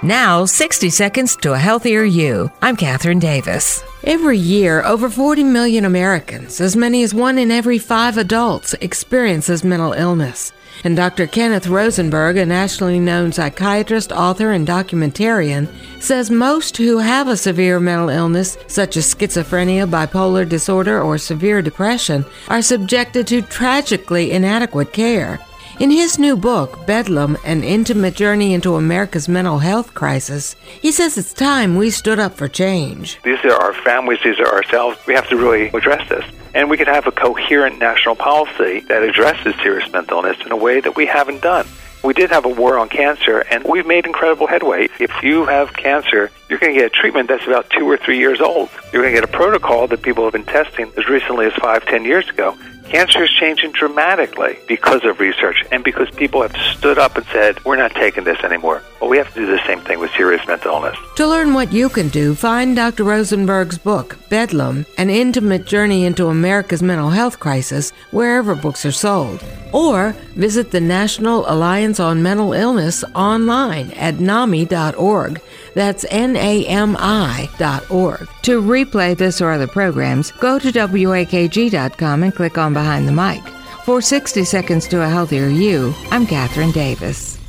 Now, 60 Seconds to a Healthier You. I'm Catherine Davis. Every year, over 40 million Americans, as many as 1 in every 5 adults, experiences mental illness. And Dr. Kenneth Rosenberg, a nationally known psychiatrist, author, and documentarian, says most who have a severe mental illness, such as schizophrenia, bipolar disorder, or severe depression, are subjected to tragically inadequate care. In his new book, Bedlam, An Intimate Journey into America's Mental Health Crisis, he says it's time we stood up for change. These are our families, these are ourselves. We have to really address this. And we can have a coherent national policy that addresses serious mental illness in a way that we haven't done. We did have a war on cancer, and we've made incredible headway. If you have cancer, you're going to get a treatment that's about 2 or 3 years old. You're going to get a protocol that people have been testing as recently as 5-10 years ago. Cancer is changing dramatically because of research and because people have stood up and said, we're not taking this anymore. Well, we have to do the same thing with serious mental illness. To learn what you can do, find Dr. Rosenberg's book, Bedlam, An Intimate Journey into America's Mental Health Crisis, wherever books are sold. Or visit the National Alliance on Mental Illness online at NAMI.org. That's NAMI.org. To replay this or other programs, go to WAKG.com and click on Behind the Mic. For 60 Seconds to a Healthier You, I'm Catherine Davis.